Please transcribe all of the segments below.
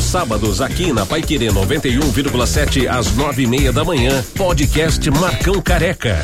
sábados aqui na Paiquerê 91,7 às 9:30 da manhã. Podcast Marcão Careca.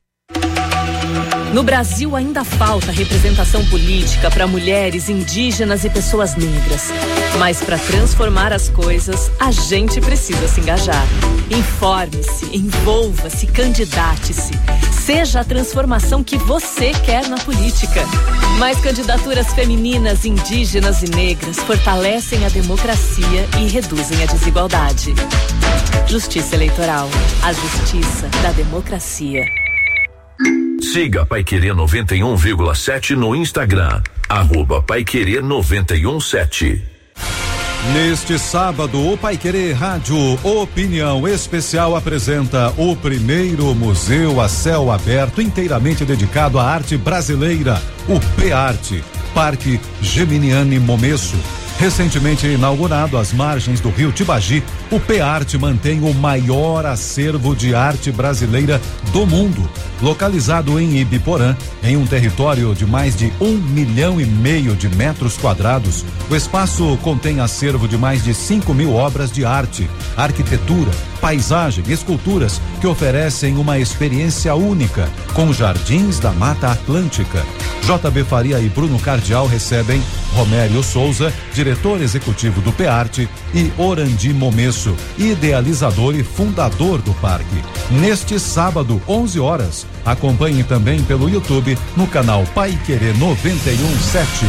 No Brasil ainda falta representação política para mulheres, indígenas e pessoas negras. Mas para transformar as coisas, a gente precisa se engajar. Informe-se, envolva-se, candidate-se. Seja a transformação que você quer na política. Mais candidaturas femininas, indígenas e negras fortalecem a democracia e reduzem a desigualdade. Justiça Eleitoral. A justiça da democracia. Siga Paiquerê 91,7 no Instagram, @Paiquerê 91,7. Neste sábado, o Paiquerê Rádio Opinião Especial apresenta o primeiro museu a céu aberto inteiramente dedicado à arte brasileira, o PEARTE, Parque Geminiani Momesso. Recentemente inaugurado às margens do rio Tibagi, o PEARTE mantém o maior acervo de arte brasileira do mundo. Localizado em Ibiporã, em um território de mais de 1,5 milhão de metros quadrados, o espaço contém acervo de mais de 5.000 obras de arte, arquitetura, paisagem, esculturas que oferecem uma experiência única, com jardins da Mata Atlântica. JB Faria e Bruno Cardial recebem Romério Souza, diretor executivo do PEARTE, e Orandi Momesso, idealizador e fundador do parque. Neste sábado, 11 horas, acompanhe também pelo YouTube no canal Paiquerê 91,7.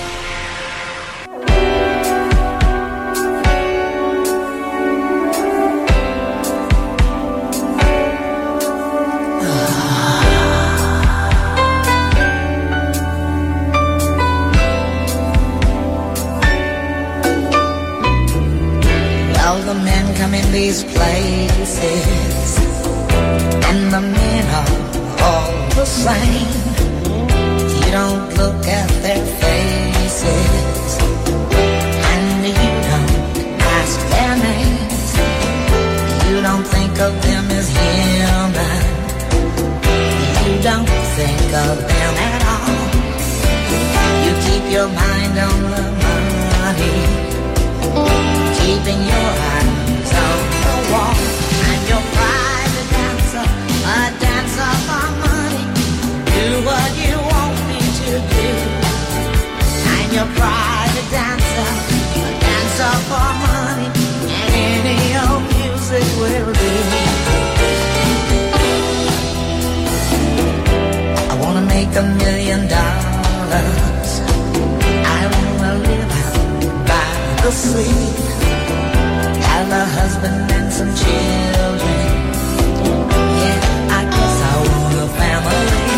These places and the men are all the same. You don't look at their faces and you don't ask their names. You don't think of them as human. You don't think of them at all. You keep your mind on the money, keeping your eyes on the wall. And your private dancer, a dancer for money. Do what you want me to do. And your private dancer, a dancer for money. And any old music will do. I wanna make $1 million. I wanna live out by the sea. Have a husband and some children. Yeah, I guess I want a family.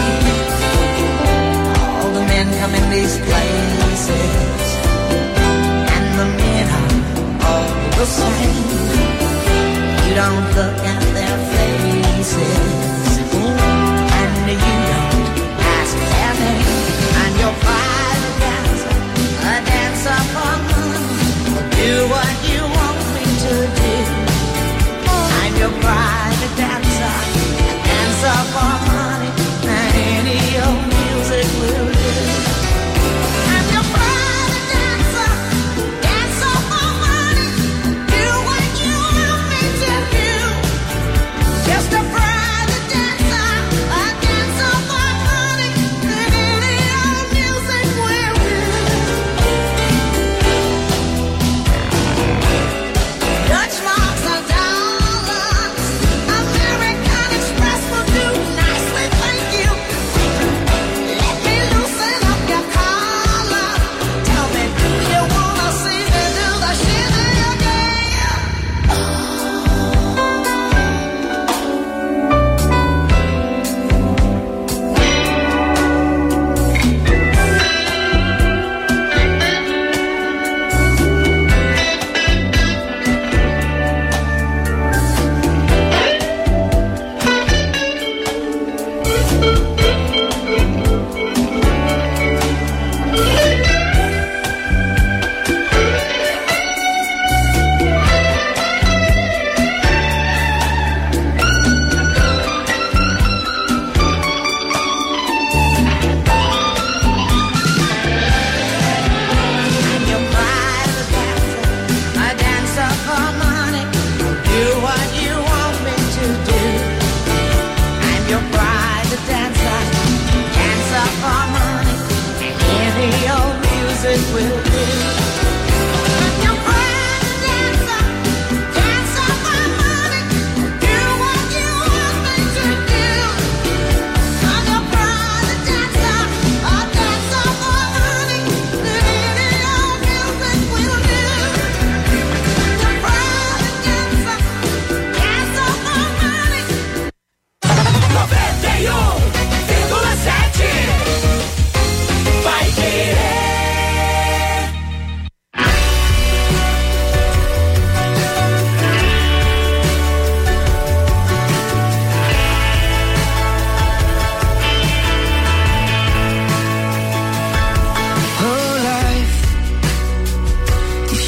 All the men come in these places, and the men are all the same. You don't look at their faces, and you don't ask their name. And your private dancer, a dancer for money, will do what you want to do. I'm your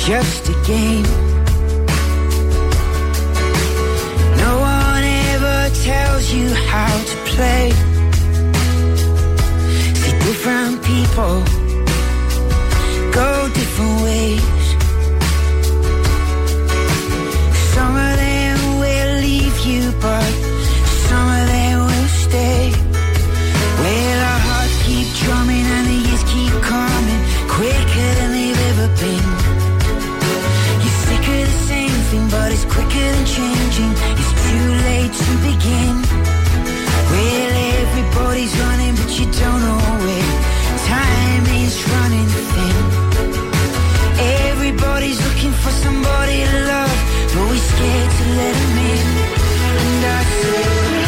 just a game. No one ever tells you how to play. See, different people go different ways. Some of them will leave you, but some of them will stay. Well, our hearts keep drumming and the years keep coming quicker than they've ever been. You're sick of the same thing, but it's quicker than changing. It's too late to begin. Well, everybody's running, but you don't know where. Time is running thin. Everybody's looking for somebody to love, but we're scared to let them in. And I say,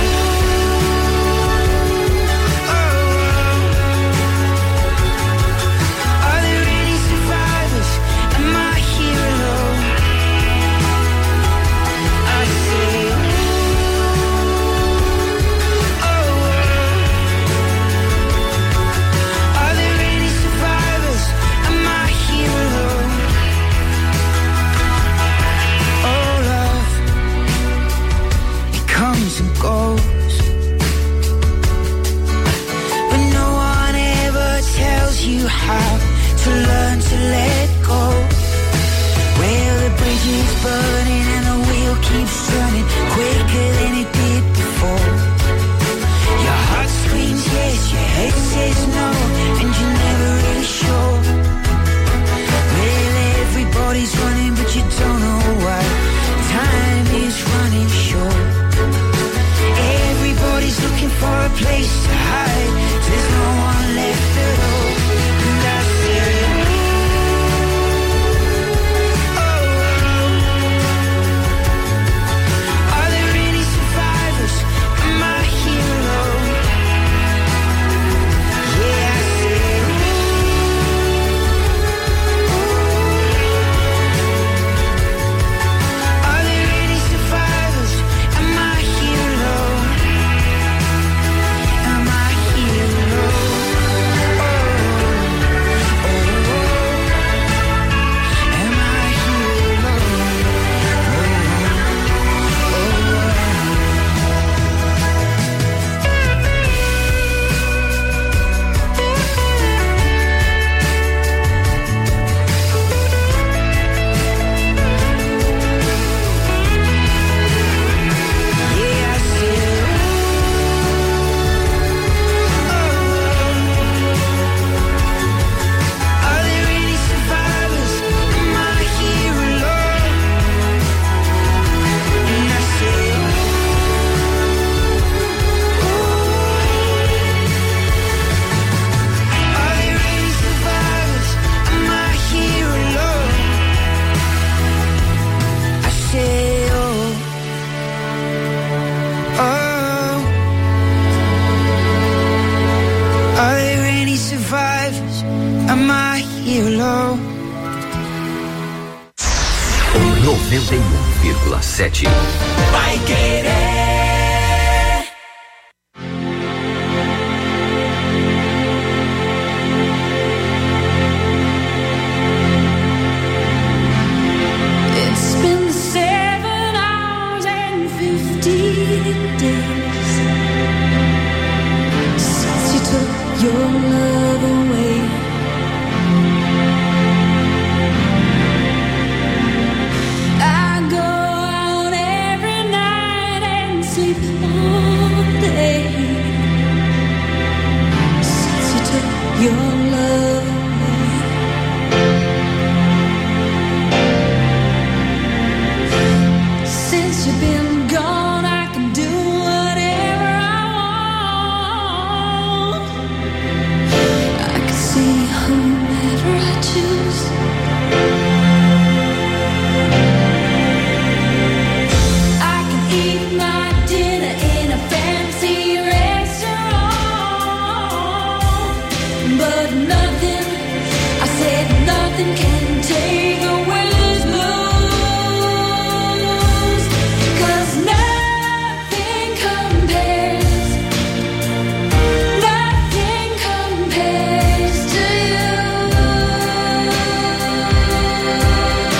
are there any survivors? Am I here alone? I say, are there any survivors? Am I here alone? Oh, love, it comes and goes, but no one ever tells you how to learn to let go. Well, the bridge is burning and the wheel keeps turning quicker than it did before. Your heart screams yes, your head says no, and you're never really sure. Well, everybody's running, but you don't know why. Time is running short. Everybody's looking for a place to hide. There's no one left at all. And I say, are there any survivors? Am I here alone? Yeah, I say, are there any survivors? Am I here alone? Am I here alone? Oh, am I here alone? Yeah, I say, are there any survivors? Am I here alone? And I say, are there any survivors? Am I here alone? I say, are there any survivors? Am I here alone? 91,7. Vai querer. It's been 7 hours and 15 days since you took your love away. I go out every night and sleep all day since you took your love away. Since you've been gone, I can do whatever I want. I can see whomever I choose. I can eat my dinner in a fancy restaurant, but nothing, I said nothing can take away those blues. 'Cause nothing compares to you.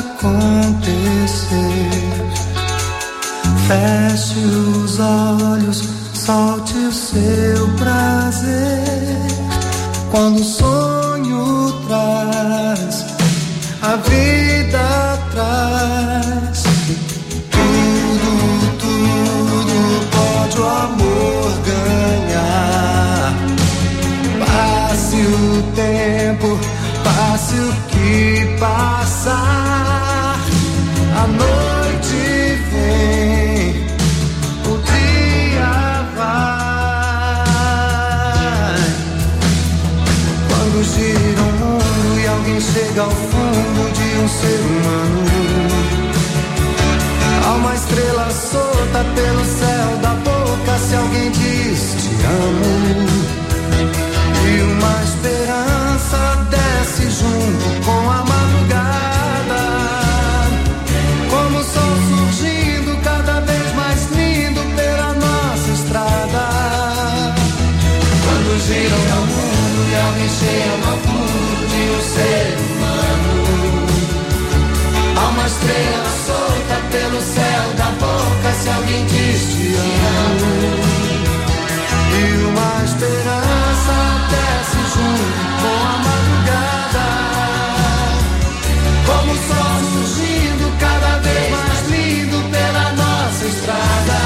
acontecer. Feche os olhos, solte o seu prazer. Quando o sonho traz, a vida traz. Tudo, tudo pode o amor ganhar. Passe o tempo, passe o que passar. A noite vem, o dia vai. Quando gira o mundo e alguém chega ao fundo de um ser humano, há uma estrela solta pelo céu da boca. Se alguém diz te amo, e uma esperança desce junto com a madrugada, como o sol surgindo cada vez mais lindo pela nossa estrada. Quando gira o mundo e alguém chega ao fundo de um ser humano, há uma estrela solta pelo céu da boca. Se alguém diz te amo, e uma esperança desce junto com a madrugada, como o sol surgindo cada vez mais lindo pela nossa estrada.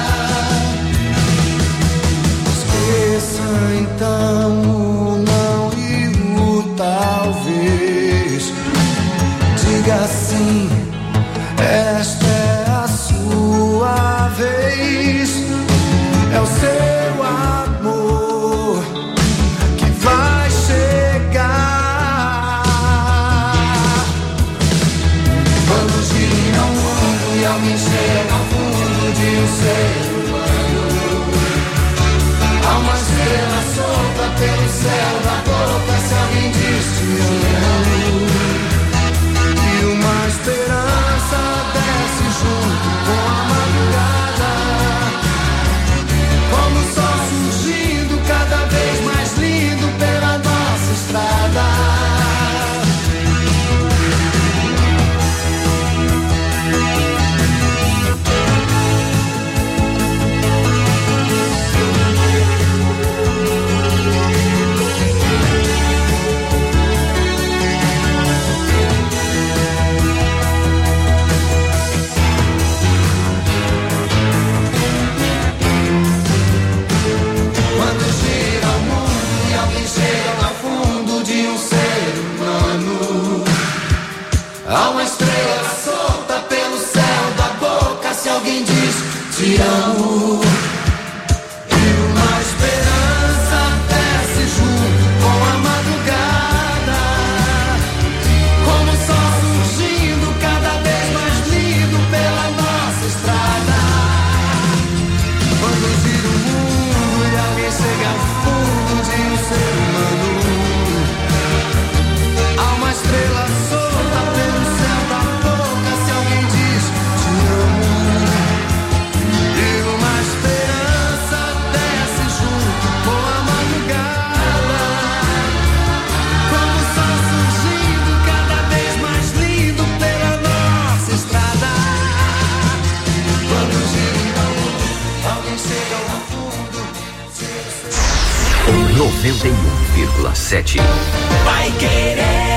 Esqueça então o não e o talvez. Diga sim, esta é a sua vez. É o seu amor que vai chegar. Quando gira o mundo e alguém chega ao fundo de um ser humano, há uma estrela solta pelo céu da boca. Se alguém diz te amo, e uma esperança desce junto com a madrugada, como o sol surgindo cada vez mais lindo pela nossa estrada. Quando gira o mundo e alguém chega ao fundo de um ser humano, há uma estrela solta pelo céu da boca. Se alguém diz te amo, e uma esperança desce junto com a madrugada, como o sol surgindo cada vez mais lindo pela nossa estrada. Quando gira o mundo e alguém chega ao fundo de um ser humano, há uma estrela solta pelo céu da boca. Se alguém diz te amo, e uma esperança desce junto com a madrugada, como o sol surgindo cada vez mais lindo pela nossa estrada. Quando gira o mundo, alguém chega ao fundo. 91,7. Vai querer.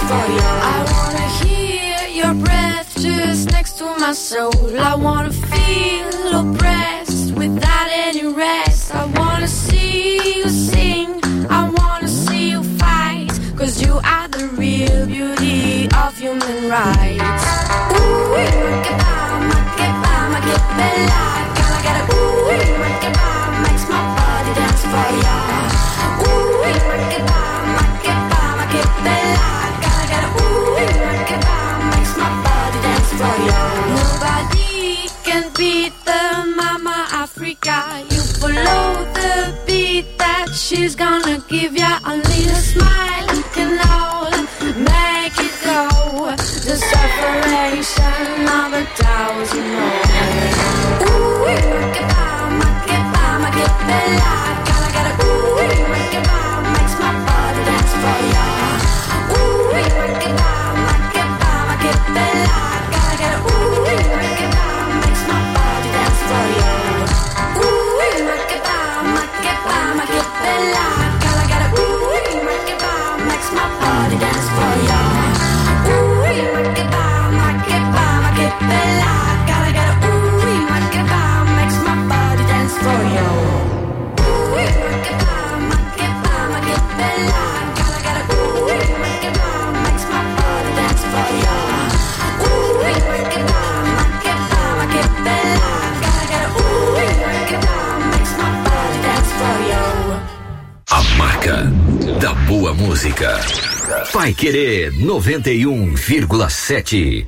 for you. I wanna hear your breath just next to my soul. I wanna feel oppressed without any rest. I wanna see you sing, I wanna see you fight, 'cause you are the real beauty of human rights. Ooh, make it bella, gotta get it. Ooh, makes my body dance for ya. Ooh, make it bella, gotta get it. Ooh, makes my body dance for ya. Nobody can beat the Mama Africa. You follow the beat that she's gonna give ya. Only a smile can all make it go. The separation of 1,000 more. Ooh, make it bella, gotta get it. Ooh, makes my body dance for ya. Ooh, make it bella, gotta get it. Ooh, makes my body dance for ya. Ooh, make it bella, gotta get it. Ooh, makes my body dance for ya. Ooh, make it bella, gotta get it. Ooh, makes my body dance for ya. Ooh, make it bella, gotta get it. Ooh, makes my body dance for ya. Ooh, make it bella, gotta get it. Ooh, makes my body dance for ya. A marca da boa música. Paiquerê 91,7.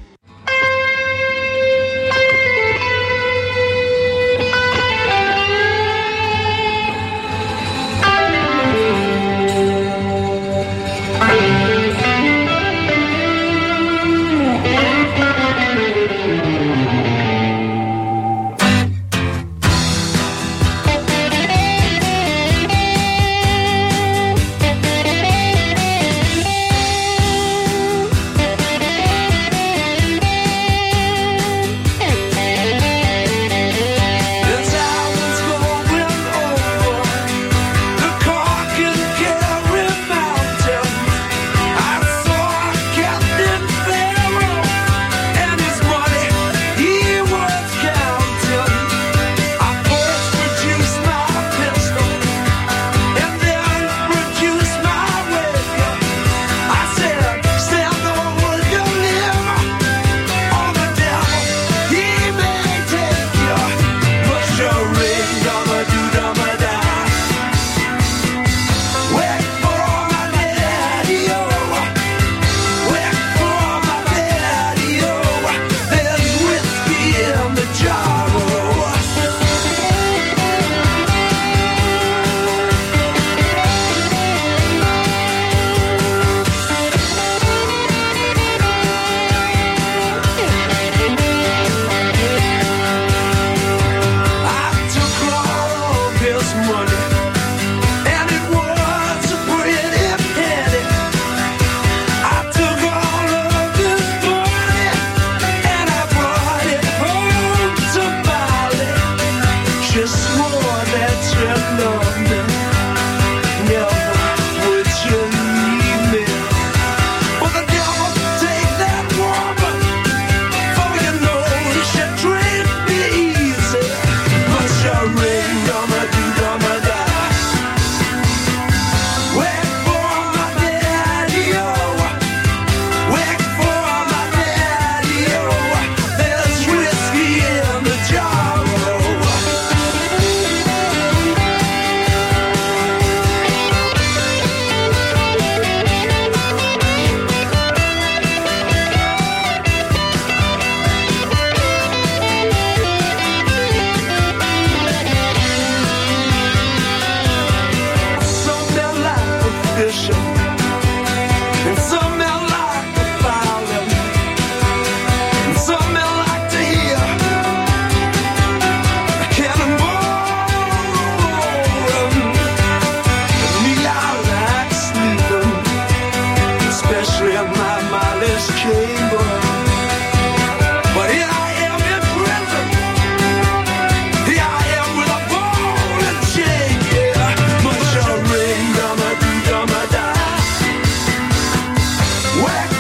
Where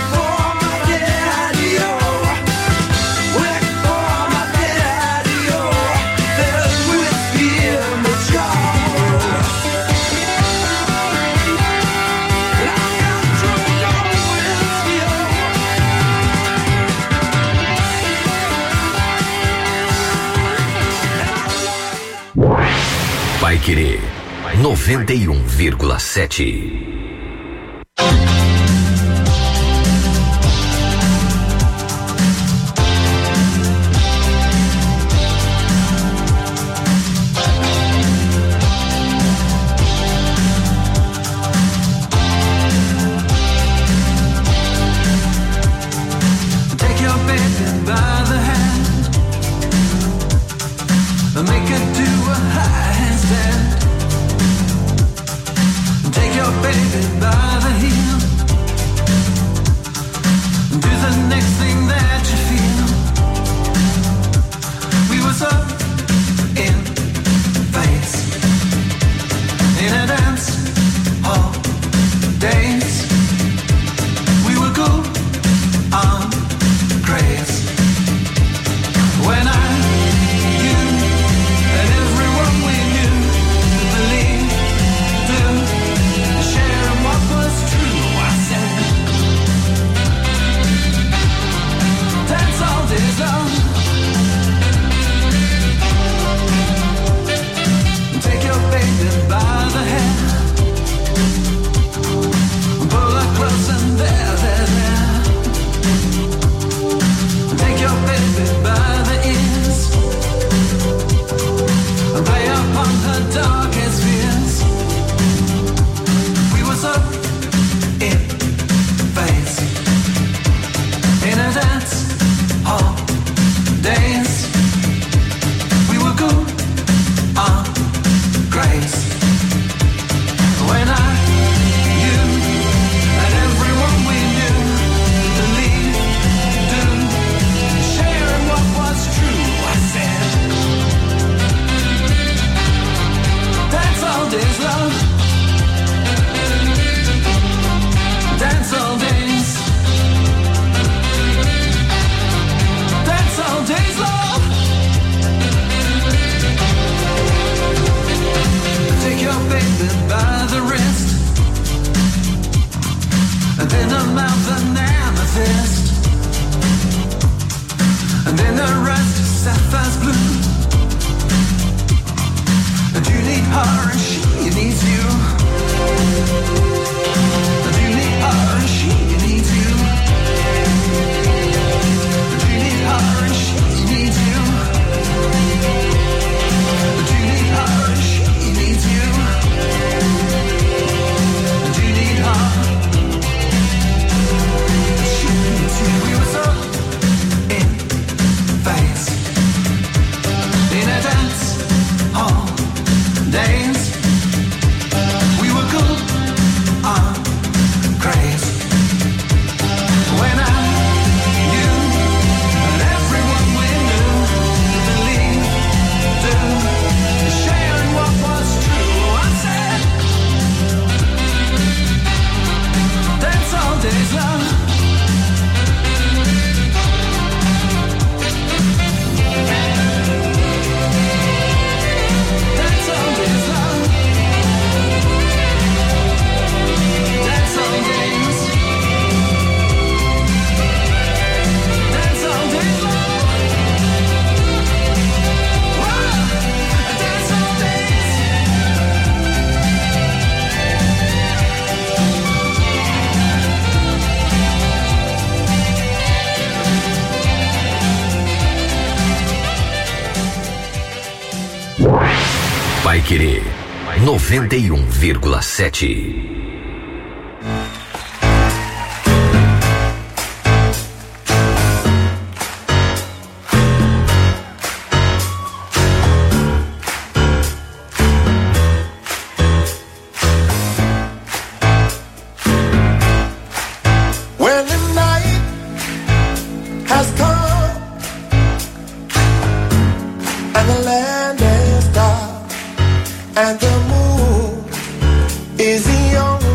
Querer 91,7. Vai Querer 91,7. And the moon is the only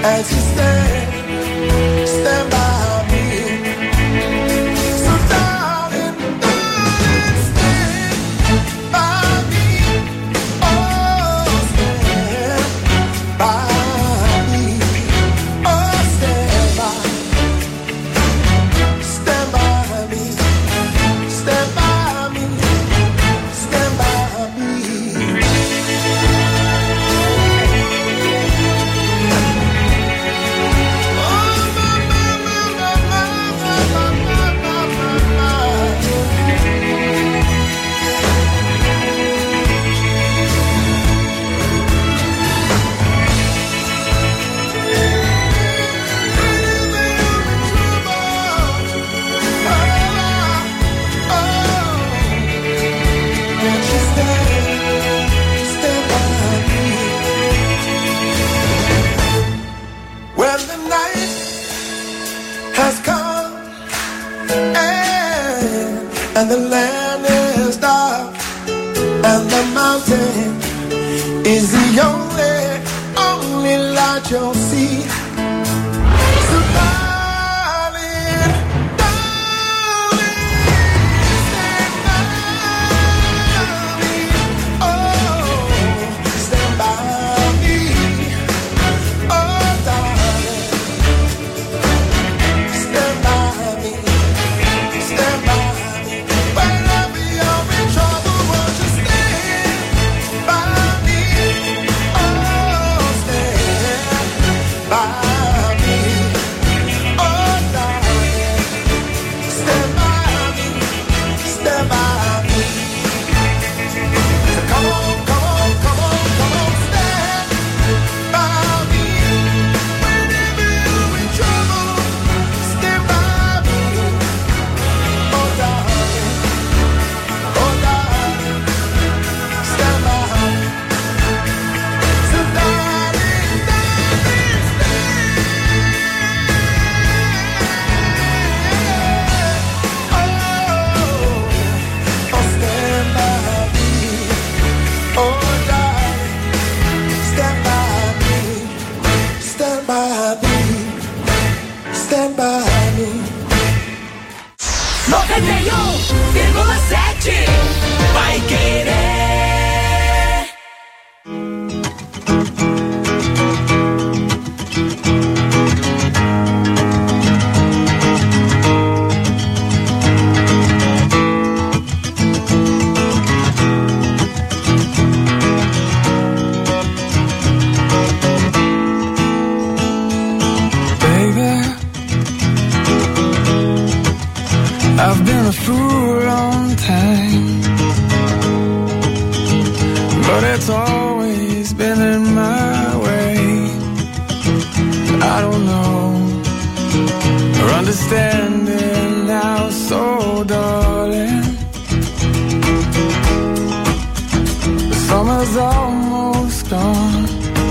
as you stand by me. So darling, stand by me. Oh, stand by me. Oh, stand by me. Stand by me. Stand by me. When the night has come and the land is dark and the mountain is the only light you'll see. So darling, stand by me. Oh, stand by me. Oh, darling, stand by me. Stand by me. Whenever you're in trouble, won't you stand by me? Oh, stand by me. Oh, darling, stand by me. Stand by me. So come on, come on, come on, come on, stand by me. Whenever you're in trouble, stand by me. Oh, darling, stand by me. So darling, stand by me. Oh, darling, stand by me. Stand by me. Stand by me. 91,7 Vai Querer. Baby, I've been a fool long time, but it's always been in my way. I don't know or understand it now, so darling. The summer's almost gone,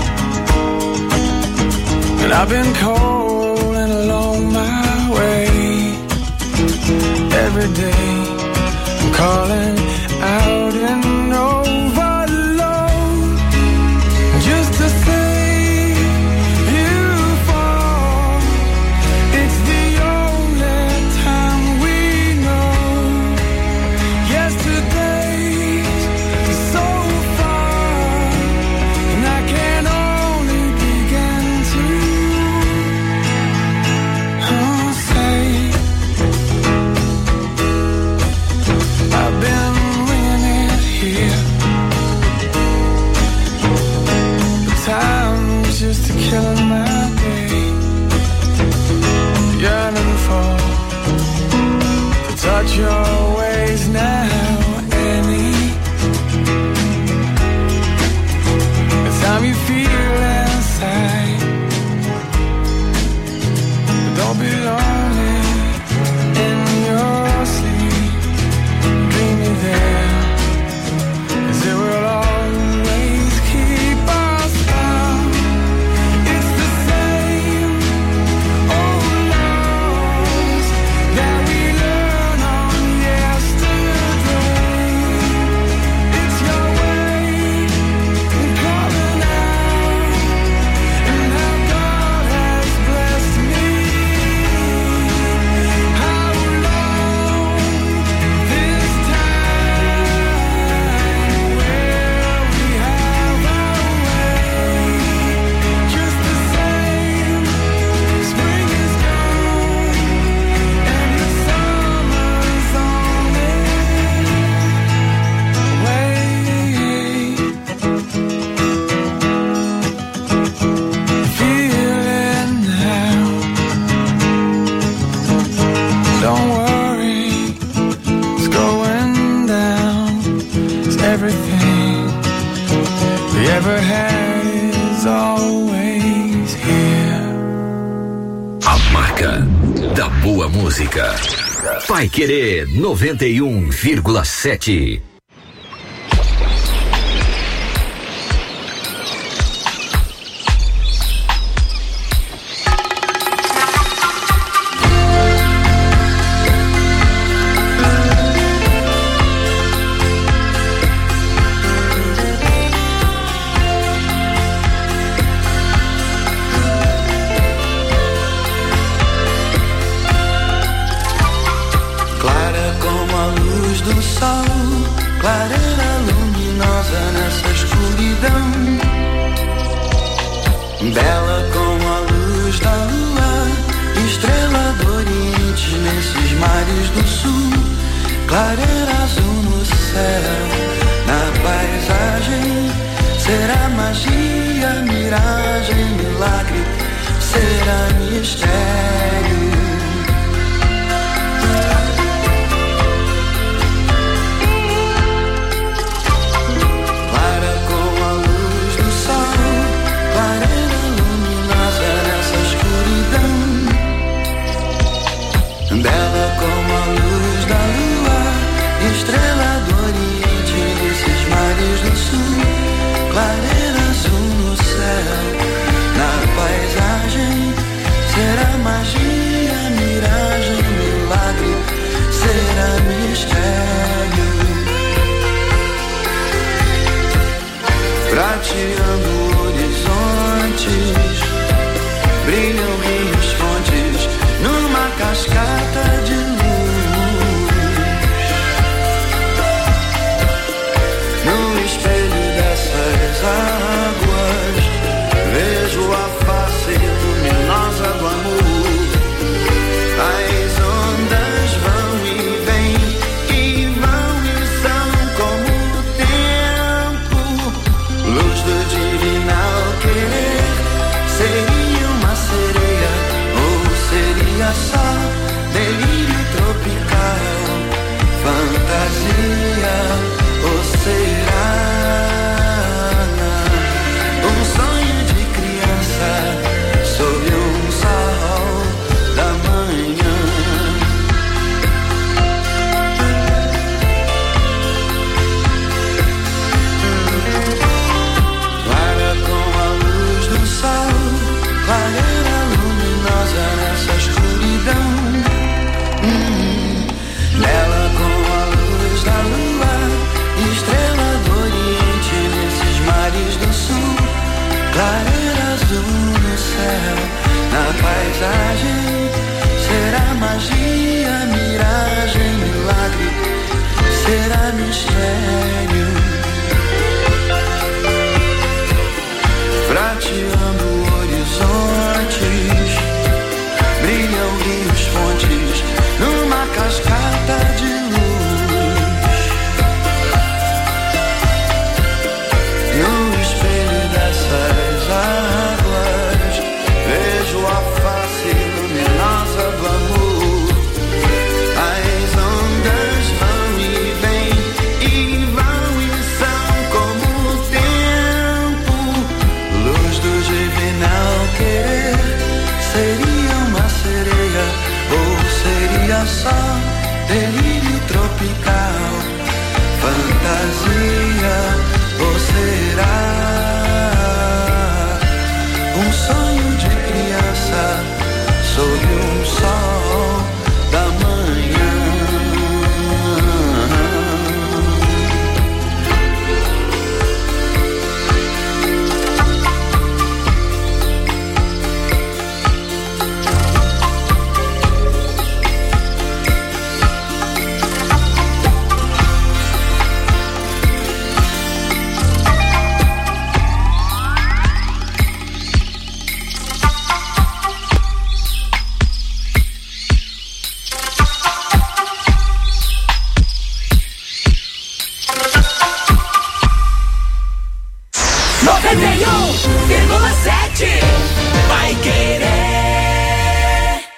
and I've been calling along my way. Every day I'm calling out and overload, just to say you fall. It's the only time we know. Yesterday's so far, and I can only begin to say I've been Everything we ever had is always here. A marca da boa música. Pai Querer 91,7. Bela como a luz da lua, estrela do Oriente nesses mares do Sul, clareira azul no céu, na paisagem, será magia, miragem, milagre, será mistério. Clara como a luz do sol, clareira luminosa nessa escuridão, bela como a luz da lua, estrela do Oriente nesses mares do Sul, clareira azul no céu, na paisagem, será magia, miragem, milagre, será mistério. Prateando horizontes, brilham rios, fontes, numa cascata de luz. No espelho dessas águas, vejo a face luminosa do amor. As ondas vão e vêm, e vão e são como o tempo. Luz do divinal querer, seria uma sereia ou seria só delírio tropical, fantasia ou será um sonho de criança sob um sol da manhã. Clara como a luz do sol, clareira luminosa nessa escuridão, bela como a luz da lua, estrela do Oriente nesses mares do Sul, clareira azul no céu, na paisagem, será magia, miragem, milagre, será mistério. Prateando horizontes, brilham rios, fontes, numa cascata de luz. No espelho dessas águas, vejo a face luminosa do amor. As ondas vão e vêm, e vão e são como o tempo. Luz do divinal querer, seria uma sereia ou seria só delírio tropical, fantasia ou será um sonho de criança sob um sol da manhã. Vai Querer.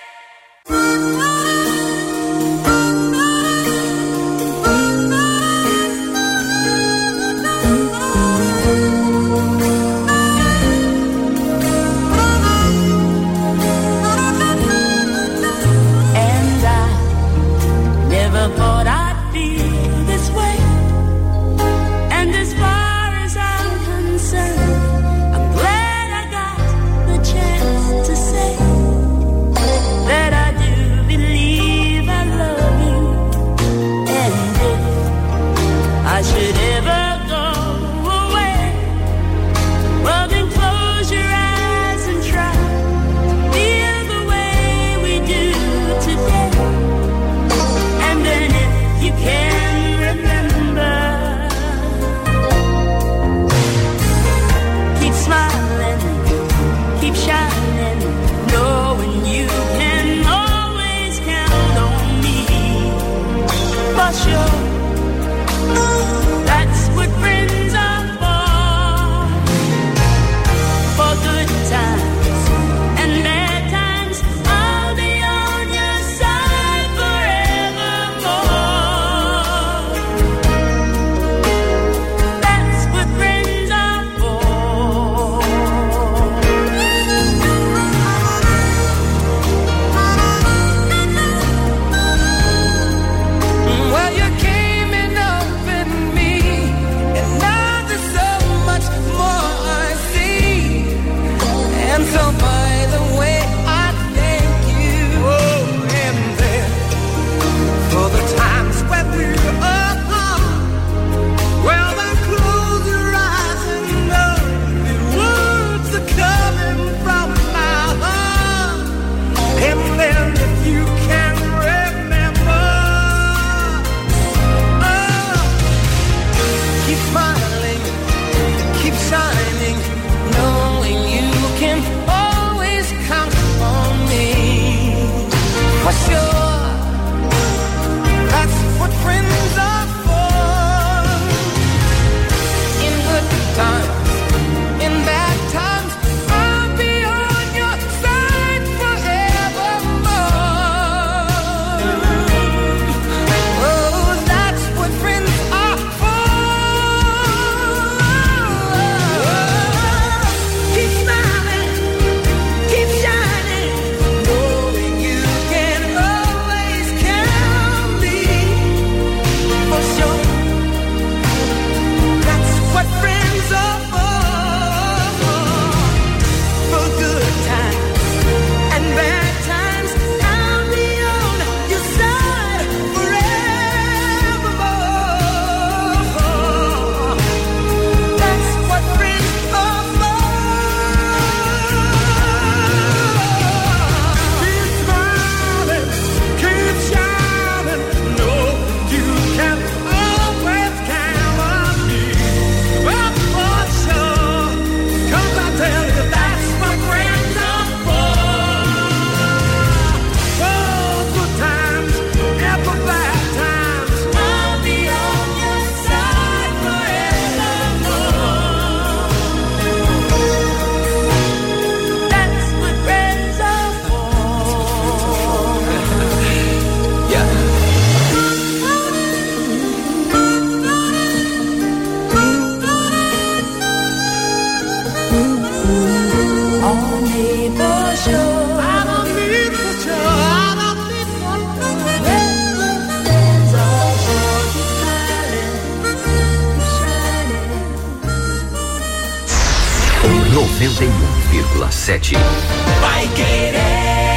smiling, keep shining, knowing you can always count on me. For sure, that's what friends are for. In good times, in bad times, I'll be on your side forevermore. Oh, that's what friends are for. Keep smiling, keep shining, knowing you can always count me. For sure, that's what friends are for. For good times and bad times, I'll be on your side forevermore. That's what friends are for. Keep smiling, keep shining, know you can always count on me. But for sure, 'cause I tell you that's what friends are for. For good times, ever bad times, I'll be on your side forevermore. That's what friends are for. Yeah. Only for sure. I don't need for sure. I don't need for sure. Friends are for you shining. 91,7. Vai querer.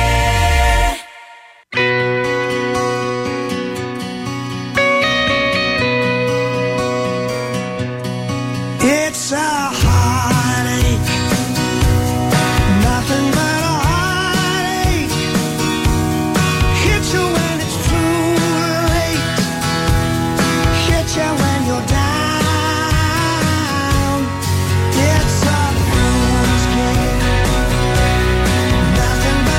It's a heartache, nothing but a heartache. Hit you when it's too late, hit you when you're down. It's a blues game, nothing but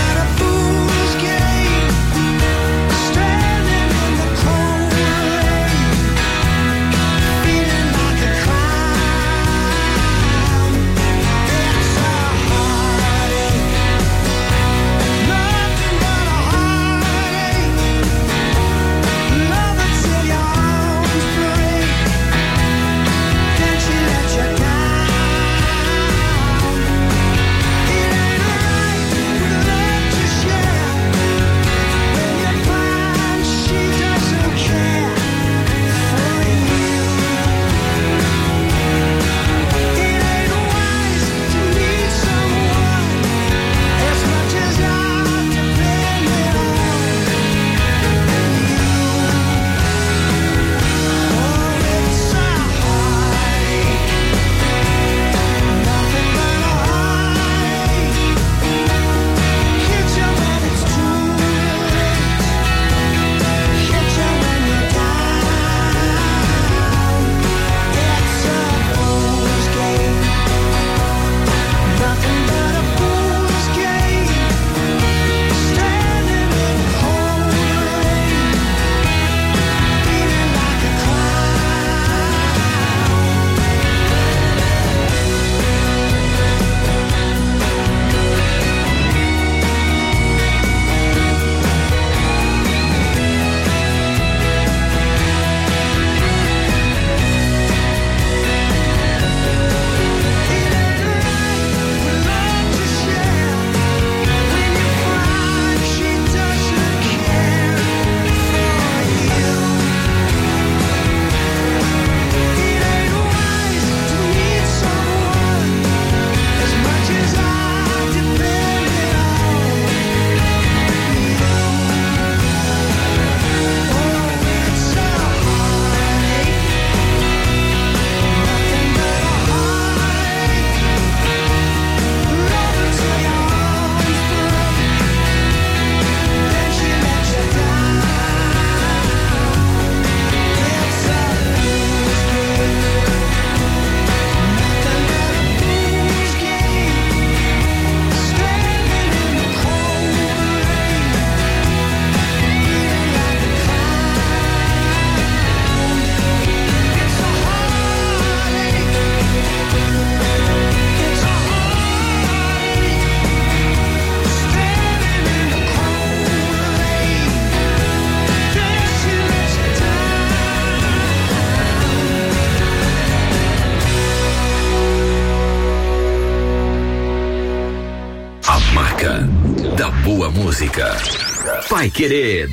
música. Paiquerê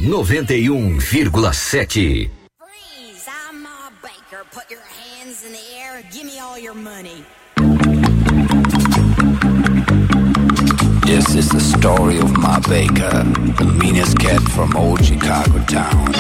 91,7. Freeze, I'm Ma Baker. Put your hands in the air. Give me all your money. This is the story of Ma Baker, the meanest cat from old Chicago town.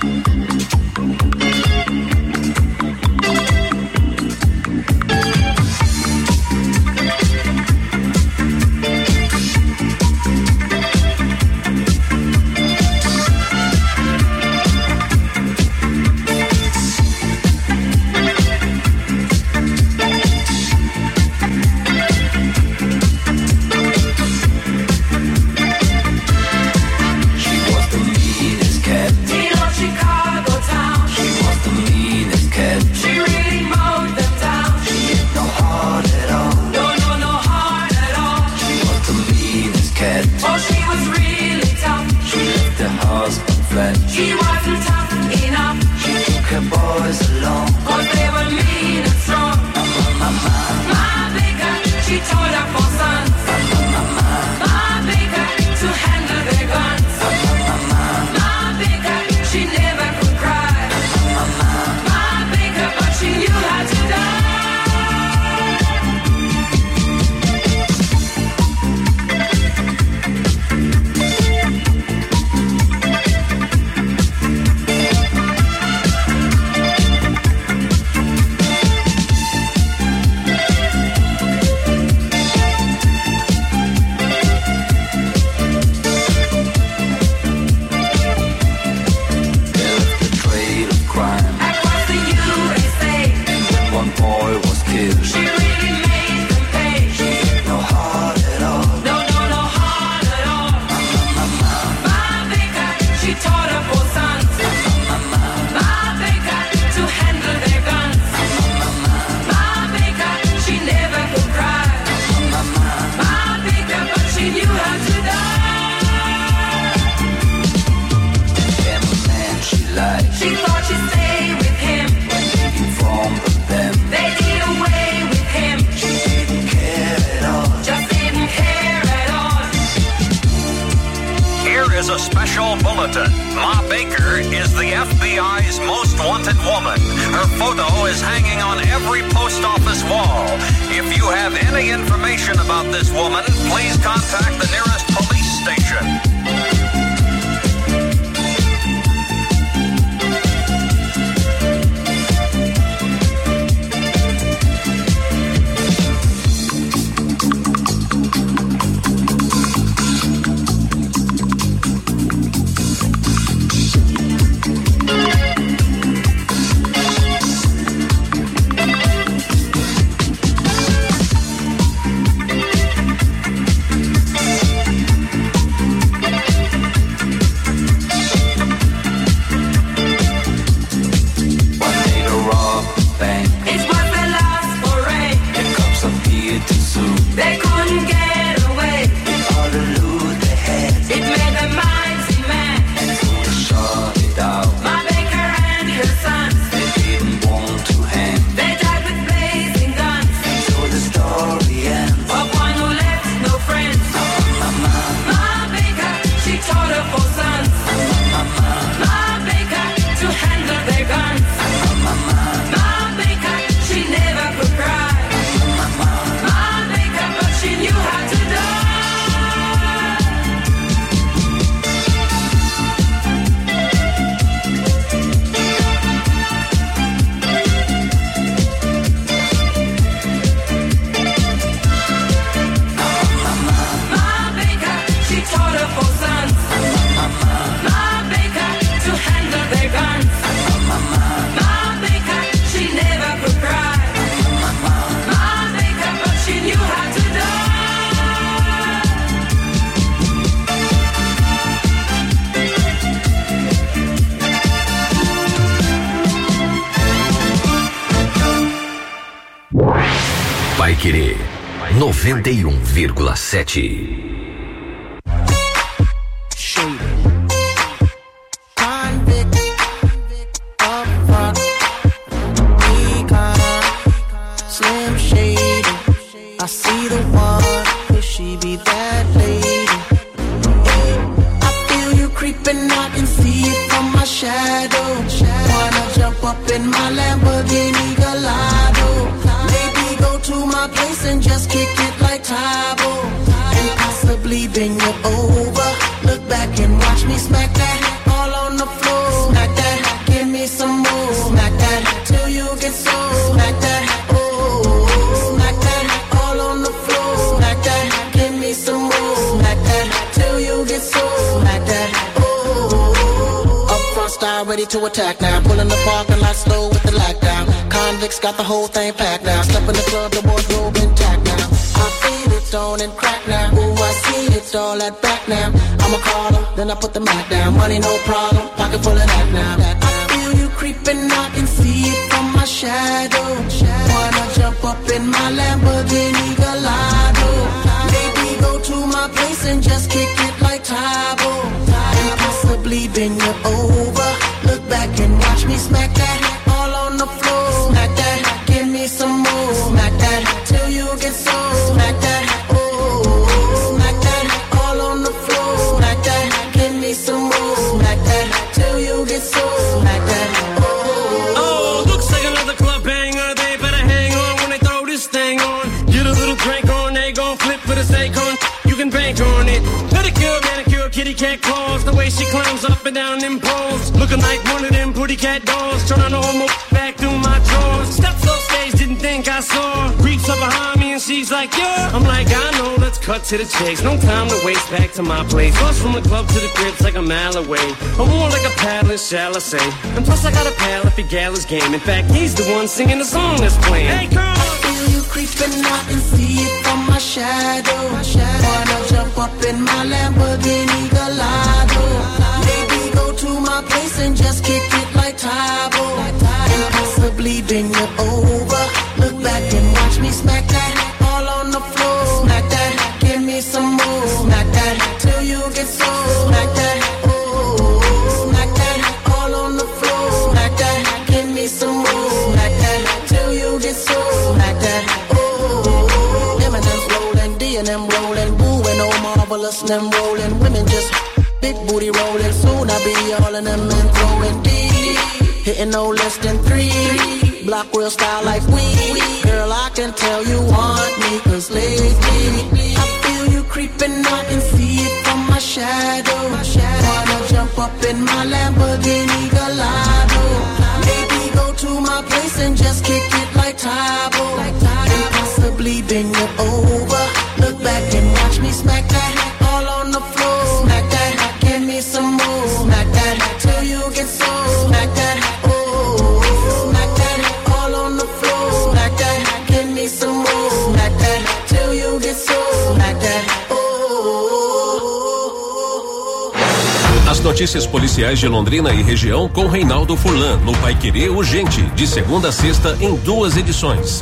She wasn't tough enough. She took her boys along, 'cause they were mean and strong. Ma Baker, she taught her 4 sons. Ma Baker, to handle their guns. Ma Baker, she never could cry. Ma Baker, but she knew how to die. A special bulletin. Ma Baker is the FBI's most wanted woman. Her photo is hanging on every post office wall. If you have any information about this woman, please contact the nearest police station. They couldn't get away. All the loot they had, it made their minds mad. And so they shot it out. Ma Baker and her sons, they didn't want to hang. They died with blazing guns. And so the story ends of one who left no friends. Ma Baker, she taught her 4 sons. Ma Baker, to handle their guns. Ma Baker, she never could cry. She knew how to die. Ma Baker, she taught her 4 sons. Ma Baker, to handle their guns. Ma Baker, she never could cry. Ma Baker, but she knew how to die. Paiquerê 91,7. Slim Shady, I see the one, could she be that lady? ready to attack now. Pulling the parking lot slow with the lockdown. Convicts got the whole thing packed now. Step in the club, the wardrobe intact now. I feel it on and crack now. Ooh, I see it's all that back now. I'm a caller, then I put the Mac down. Money no problem, pocket full of that now. I feel you creeping, I can see it from my shadow. Wanna jump up in my Lamborghini Gallardo. Maybe go to my place and just kick it like Tybo. And possibly bend you over. Look back and watch me smack that all on the floor. Smack that, give me some more. Smack that till you get so. Smack that, oh. Smack that all on the floor. Smack that, give me some more. Smack that till you get so. Smack that, oh. Oh, looks like another club banger. They better hang on when they throw this thing on. Get a little drink on, they gon' flip for the steak on. You can bank on it. Pedicure, manicure, kitty cat claws. The way she climbs up and down them poles. Looking like one of them pretty cat dolls. Trying to almost back through my drawers. Steps off stage, didn't think I saw. Creeps up behind me and she's like, yeah. I'm like, I know, let's cut to the chase. No time to waste, back to my place. Bus from the club to the crib's like a mile away. Or more like a paddler, shall I say. And plus I got a pal if he gal his game. In fact, he's the one singing the song that's playing. Hey girl! I feel you creeping, I can see it from my shadow. Wanna jump up in my Lamborghini Gallardo. Maybe go to my place and just kick it like Tybo. And possibly bend you over. Look back and watch me smack that all on the floor. Smack that, give me some more. Smack that till you get so. Smack that, oh. Smack that all on the floor. Smack that, give me some more. Smack that till you get so. Smack that, oh. Eminem's rolling, D&M rolling, Boo and oh marvelous, them rolling. Women just big booty rolling. Soon I'll be all in them and throwing D. Hitting no less than 3. Block real style like we. Girl, I can tell you want me, cause lately I feel you creeping, I can see it from my shadow. Wanna jump up in my Lamborghini Gallardo. Maybe go to my place and just kick it like Tybo. And possibly bend you over. Look back and watch me smack that all on the floor. Smack that, give me some more. Smack that till you get so. Smack that, oh. Smack that all on the floor. Smack that, give me some more. Smack that till you get so. Smack that, oh. As notícias policiais de Londrina e região com Reinaldo Furlan no Paiquerê Urgente, de segunda a sexta em 2 edições.